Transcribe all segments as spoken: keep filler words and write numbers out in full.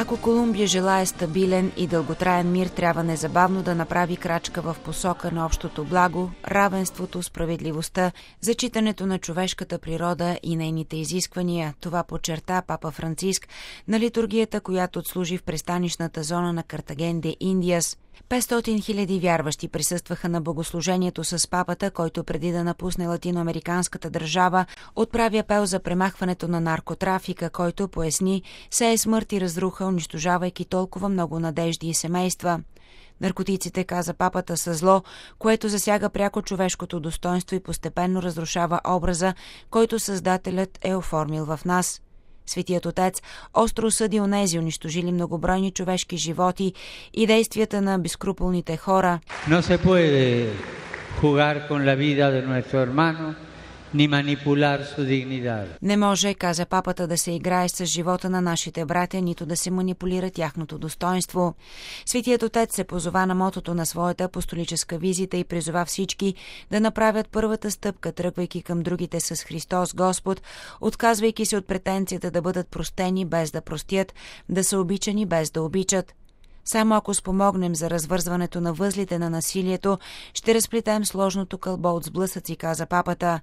Ако Колумбия желае стабилен и дълготраен мир, трябва незабавно да направи крачка в посока на общото благо, равенството, справедливостта, зачитането на човешката природа и нейните изисквания. Това подчерта папа Франциск на литургията, която отслужи в пристанищната зона на Картаген де Индиас. петстотин хиляди вярващи присъстваха на богослужението с папата, който преди да напусне латиноамериканската държава, отправи апел за премахването на наркотрафика, който, поясни, сее смърт и разруха, унищожавайки толкова много надежди и семейства. Наркотиците, каза папата, са зло, което засяга пряко човешкото достоинство и постепенно разрушава образа, който Създателят е оформил в нас. Светият Отец остро осъди онези, унищожили многобройни човешки животи и действията на безскрупулните хора. No se puede jugar con la vida de nuestro hermano, ni manipular su dignidad. Не може, каза папата, да се играе с живота на нашите братя, нито да се манипулира тяхното достоинство. Светият Отец се позова на мотото на своята апостолическа визита и призова всички да направят първата стъпка, тръгвайки към другите с Христос Господ, отказвайки се от претенцията да бъдат простени без да простят, да са обичани без да обичат. Само ако спомогнем за развързването на възлите на насилието, ще разплетем сложното кълбо от сблъсъци, каза папата.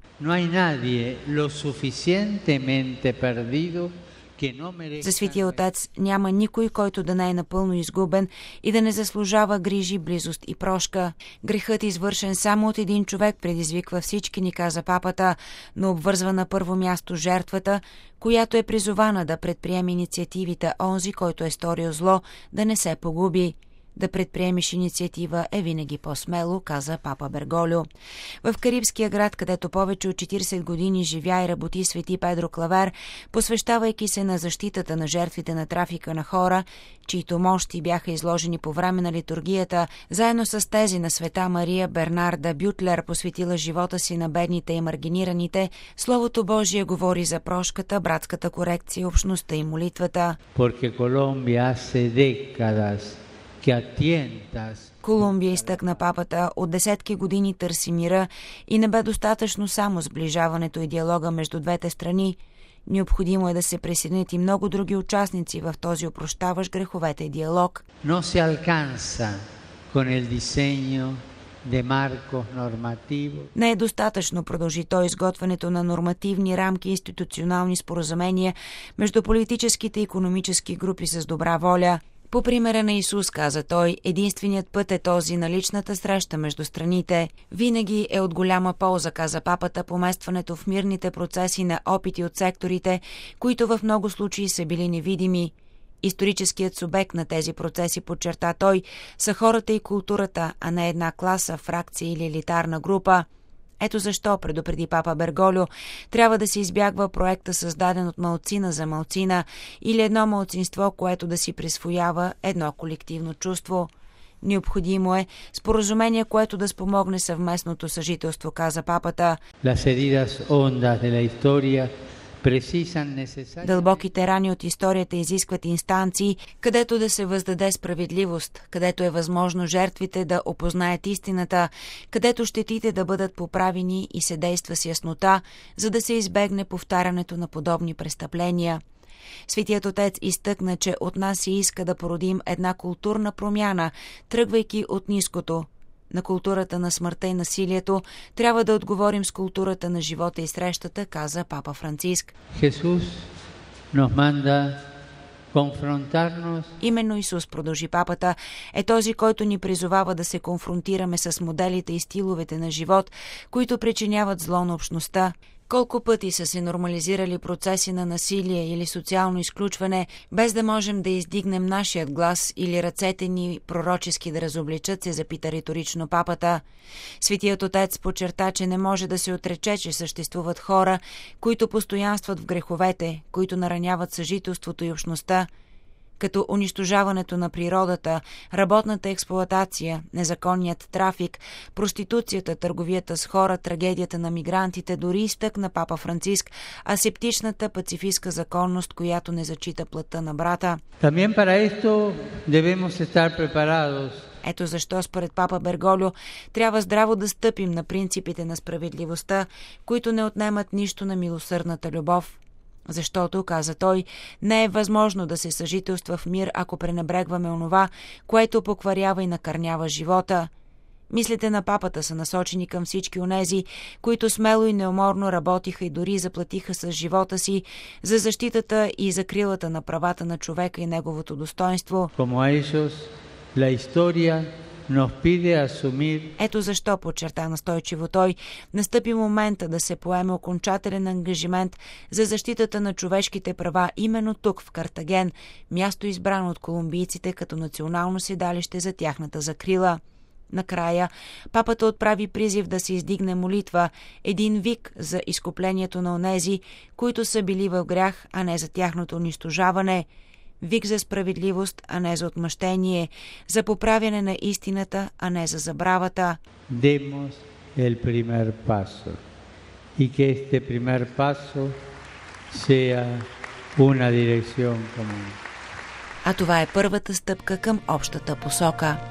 За Светия Отец няма никой, който да не е напълно изгубен и да не заслужава грижи, близост и прошка. Грехът, извършен само от един човек, предизвиква всички, ни каза папата, но обвързва на първо място жертвата, която е призована да предприеме инициативите, онзи, който е сторил зло, да не се погуби. Да предприемеш инициатива е винаги по-смело, каза папа Берголио. В карибския град, където повече от четиридесет години живя и работи свети Педро Клавер, посвещавайки се на защитата на жертвите на трафика на хора, чието мощи бяха изложени по време на литургията, заедно с тези на света Мария Бернарда Бютлер, посветила живота си на бедните и маргинираните, Словото Божие говори за прошката, братската корекция, общността и молитвата. Porque Colombia hace décadas Колумбия, изтъкна папата, от десетки години търси мира и не бе достатъчно само сближаването и диалога между двете страни. Необходимо е да се присъединят и много други участници в този опрощаващ греховете диалог. No se alcanza con el diseño de marcos normativos. Не е достатъчно, продължи той, изготвянето на нормативни рамки и институционални споразумения между политическите и икономически групи с добра воля. По примера на Исус, каза той, единственият път е този на личната среща между страните. Винаги е от голяма полза, каза папата, поместването в мирните процеси на опити от секторите, които в много случаи са били невидими. Историческият субект на тези процеси, подчерта той, са хората и културата, а не една класа, фракция или елитарна група. Ето защо, предупреди папа Берголио, трябва да се избягва проекта, създаден от малцина за малцина, или едно малцинство, което да си присвоява едно колективно чувство. Необходимо е споразумение, което да спомогне съвместното съжителство, каза папата. Дълбоките рани от историята изискват инстанции, където да се въздаде справедливост, където е възможно жертвите да опознаят истината, където щетите да бъдат поправени и се действа с яснота, за да се избегне повтарянето на подобни престъпления. Светият Отец изтъкна, че от нас се иска да породим една културна промяна, тръгвайки от ниското. На културата на смъртта и насилието трябва да отговорим с културата на живота и срещата, каза папа Франциск. Jesús nos manda confrontarnos. Именно Исус, продължи папата, е този, който ни призовава да се конфронтираме с моделите и стиловете на живот, които причиняват зло на общността. Колко пъти са се нормализирали процеси на насилие или социално изключване, без да можем да издигнем нашият глас или ръцете ни пророчески да разобличат, се запита риторично папата. Светият Отец подчерта, че не може да се отрече, че съществуват хора, които постоянстват в греховете, които нараняват съжителството и общността, като унищожаването на природата, работната експлоатация, незаконният трафик, проституцията, търговията с хора, трагедията на мигрантите, дори изтъкна папа Франциск, асептичната пацифистка законност, която не зачита плътта на брата. También para esto debemos estar preparados. Ето защо, според папа Берголио, трябва здраво да стъпим на принципите на справедливостта, които не отнемат нищо на милосърдната любов. Защото, каза той, не е възможно да се съжителства в мир, ако пренебрегваме онова, което покварява и накърнява живота. Мислите на папата са насочени към всички онези, които смело и неуморно работиха и дори заплатиха с живота си за защитата и закрилата на правата на човека и неговото достоинство. Ето защо, подчерта настойчиво той, настъпи момента да се поеме окончателен ангажимент за защитата на човешките права именно тук, в Картаген, място избрано от колумбийците като национално седалище за тяхната закрила. Накрая, папата отправи призив да се издигне молитва, един вик за изкуплението на онези, които са били в грях, а не за тяхното унищожаване, вик за справедливост, а не за отмъщение, за поправяне на истината, а не за забравата. Demos el primer paso y que este primer paso sea una dirección común. А това е първата стъпка към общата посока.